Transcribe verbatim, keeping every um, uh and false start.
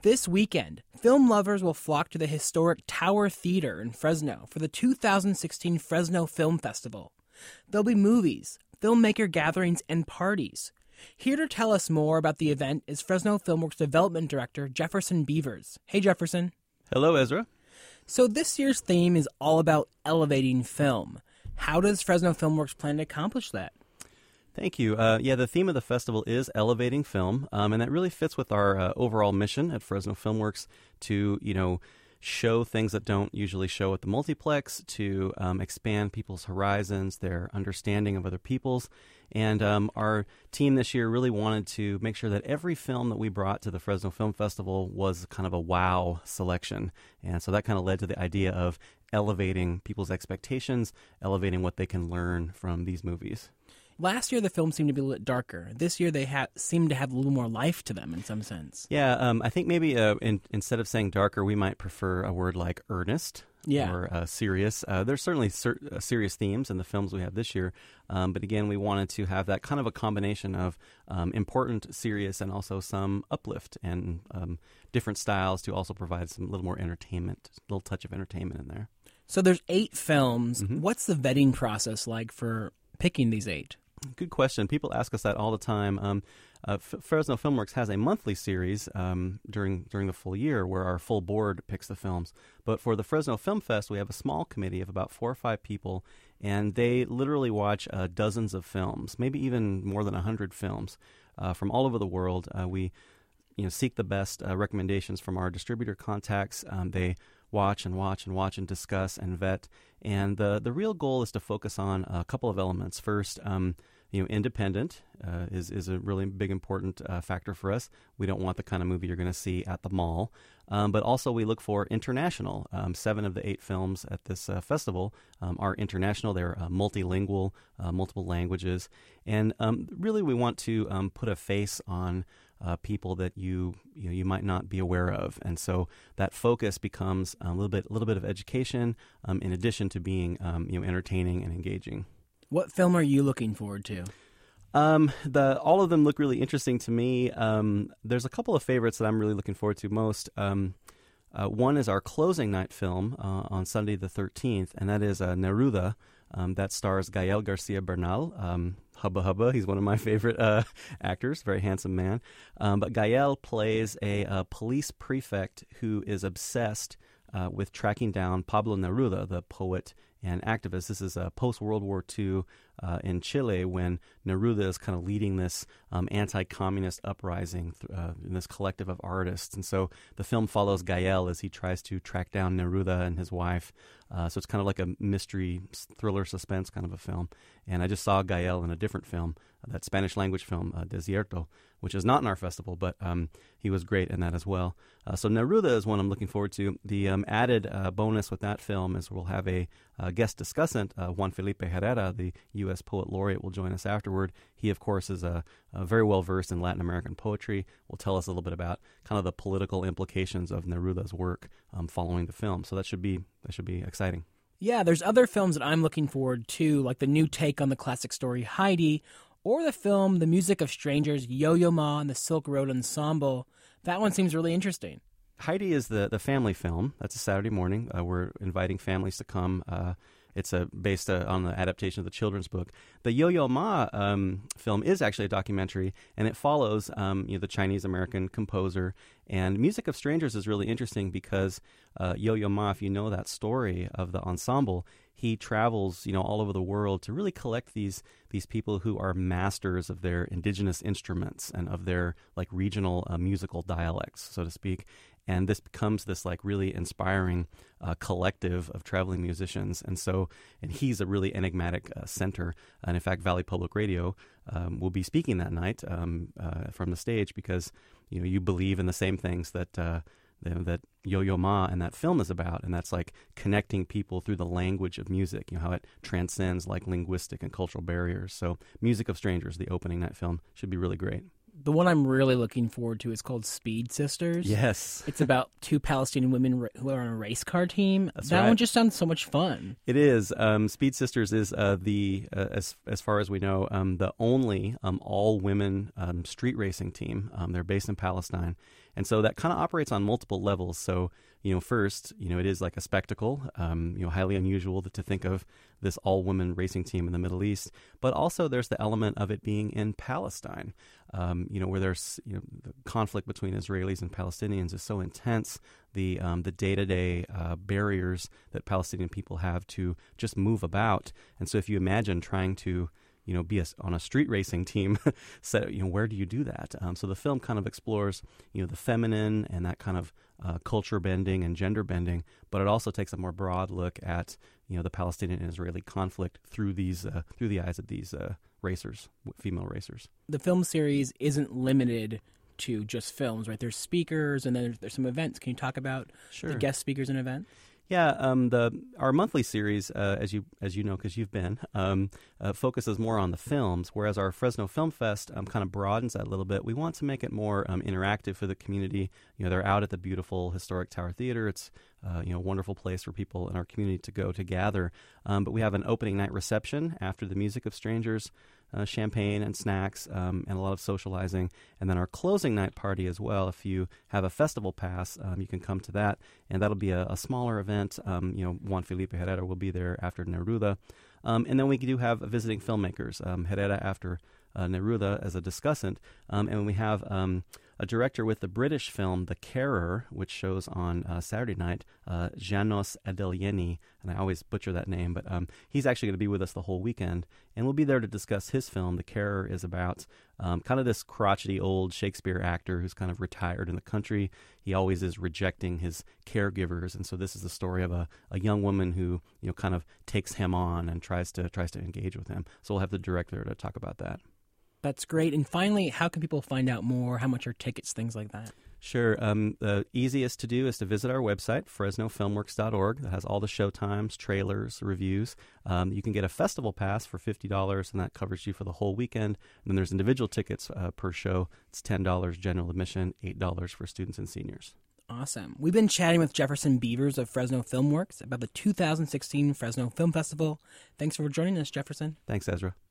This weekend, film lovers will flock to the historic Tower Theater in Fresno for the two thousand sixteen Fresno Film Festival. There'll be movies, filmmaker gatherings, and parties. Here to tell us more about the event is Fresno Filmworks Development Director Jefferson Beavers. Hey, Jefferson. Hello, Ezra. So this year's theme is all about elevating film. How does Fresno Filmworks plan to accomplish that? Thank you. Uh, yeah, the theme of the festival is elevating film, um, and that really fits with our uh, overall mission at Fresno Filmworks to, you know, show things that don't usually show at the multiplex, to um, expand people's horizons, their understanding of other people's. And um, our team this year really wanted to make sure that every film that we brought to the Fresno Film Festival was kind of a wow selection. And so that kind of led to the idea of elevating people's expectations, elevating what they can learn from these movies. Last year, the film seemed to be a little darker. This year, they ha- seem to have a little more life to them in some sense. Yeah, um, I think maybe uh, in, instead of saying darker, we might prefer a word like earnest yeah. or uh, serious. Uh, there's certainly ser- uh, serious themes in the films we have this year. Um, but again, we wanted to have that kind of a combination of um, important, serious, and also some uplift and um, different styles to also provide some little more entertainment, a little touch of entertainment in there. So there's eight films. Mm-hmm. What's the vetting process like for picking these eight? Good question. People ask us that all the time. Um, uh, F- Fresno Filmworks has a monthly series um, during during the full year where our full board picks the films. But for the Fresno Film Fest, we have a small committee of about four or five people, and they literally watch uh, dozens of films, maybe even more than a hundred films uh, from all over the world. Uh, we, you know, seek the best uh, recommendations from our distributor contacts. Um, they watch and watch and watch and discuss and vet. And the the real goal is to focus on a couple of elements. First, um, you know, independent uh, is is a really big important uh, factor for us. We don't want the kind of movie you're going to see at the mall. Um, but also we look for international. Um, seven of the eight films at this uh, festival um, are international. They're uh, multilingual, uh, multiple languages. And um, really we want to um, put a face on Uh, people that you you know, you might not be aware of, and so that focus becomes a little bit a little bit of education, um, in addition to being um, you know entertaining and engaging. What film are you looking forward to? Um, the all of them look really interesting to me. Um, there's a couple of favorites that I'm really looking forward to most. Um, uh, one is our closing night film uh, on Sunday the thirteenth, and that is uh, Neruda. Um, that stars Gael Garcia Bernal. Um, Hubba Hubba, he's one of my favorite uh, actors, very handsome man. Um, but Gael plays a, a police prefect who is obsessed uh, with tracking down Pablo Neruda, the poet and activist. This is uh, post-World War Two uh, in Chile when Neruda is kind of leading this um, anti-communist uprising uh, in this collective of artists. And so the film follows Gael as he tries to track down Neruda and his wife. Uh, so it's kind of like a mystery, thriller, suspense kind of a film. And I just saw Gael in a different film, uh, that Spanish-language film, uh, Desierto, which is not in our festival, but um, he was great in that as well. Uh, so Neruda is one I'm looking forward to. The um, added uh, bonus with that film is we'll have a uh, guest discussant, uh, Juan Felipe Herrera, the U S Poet Laureate, will join us afterward. He, of course, is uh, uh, very well versed in Latin American poetry. Will tell us a little bit about kind of the political implications of Neruda's work um, following the film. So that should be that should be exciting. Yeah, there's other films that I'm looking forward to, like the new take on the classic story Heidi, or the film The Music of Strangers, Yo-Yo Ma and the Silk Road Ensemble. That one seems really interesting. Heidi is the, the family film. That's a Saturday morning. Uh, we're inviting families to come. Uh, it's a, based uh, on the adaptation of the children's book. The Yo-Yo Ma um, film is actually a documentary, and it follows um, you know, the Chinese-American composer. And Music of Strangers is really interesting because uh, Yo-Yo Ma, if you know that story of the ensemble, he travels, you know, all over the world to really collect these these people who are masters of their indigenous instruments and of their like regional uh, musical dialects, so to speak. And this becomes this like really inspiring uh, collective of traveling musicians. And so, and he's a really enigmatic uh, center. And in fact, Valley Public Radio um, will be speaking that night um, uh, from the stage because, you know, you believe in the same things that uh, that Yo-Yo Ma and that film is about, and that's like connecting people through the language of music, you know, how it transcends like linguistic and cultural barriers. So Music of Strangers, the opening night film, should be really great. The one I'm really looking forward to is called Speed Sisters. Yes. It's about two Palestinian women who are on a race car team. That's that right. one just sounds so much fun. It is. Um, Speed Sisters is uh, the, uh, as as far as we know, um, the only um, all-women um, street racing team. Um, they're based in Palestine. And so that kind of operates on multiple levels. So, you know, first, you know, it is like a spectacle, um, you know, highly unusual to think of this all-women racing team in the Middle East. But also there's the element of it being in Palestine, um, you know, where there's, you know, the conflict between Israelis and Palestinians is so intense. The um, the day-to-day uh, barriers that Palestinian people have to just move about. And so if you imagine trying to, you know, be a, on a street racing team, so, you know, where do you do that? Um, so the film kind of explores, you know, the feminine and that kind of uh, culture bending and gender bending, but it also takes a more broad look at, you know, the Palestinian and Israeli conflict through these uh, through the eyes of these uh, racers, female racers. The film series isn't limited to just films, right? There's speakers, and then there's, there's some events. Can you talk about Sure. the guest speakers and events? Yeah, um, the our monthly series, uh, as you as you know, because you've been, um, uh, focuses more on the films, whereas our Fresno Film Fest um, kind of broadens that a little bit. We want to make it more um, interactive for the community. You know, they're out at the beautiful historic Tower Theater. It's uh, you know, a wonderful place for people in our community to go to gather. Um, but we have an opening night reception after the Music of Strangers. Uh, champagne and snacks um, and a lot of socializing. And then our closing night party as well. If you have a festival pass, um, you can come to that. And that'll be a, a smaller event. Um, you know, Juan Felipe Herrera will be there after Neruda. Um, and then we do have visiting filmmakers, um, Herrera after uh, Neruda as a discussant. Um, and we have um, a director with the British film The Carer, which shows on uh, Saturday night, uh, Janos Adelieni, and I always butcher that name, but um, he's actually going to be with us the whole weekend, and we'll be there to discuss his film. The Carer is about um, kind of this crotchety old Shakespeare actor who's kind of retired in the country. He always is rejecting his caregivers, and so this is the story of a, a young woman who, you know, kind of takes him on and tries to tries to engage with him. So we'll have the director to talk about that. That's great. And finally, how can people find out more? How much are tickets, things like that? Sure. Um, the easiest to do is to visit our website, fresno filmworks dot org. That has all the showtimes, trailers, reviews. Um, you can get a festival pass for fifty dollars, and that covers you for the whole weekend. And then there's individual tickets uh, per show. It's ten dollars general admission, eight dollars for students and seniors. Awesome. We've been chatting with Jefferson Beavers of Fresno Filmworks about the two thousand sixteen Fresno Film Festival. Thanks for joining us, Jefferson. Thanks, Ezra.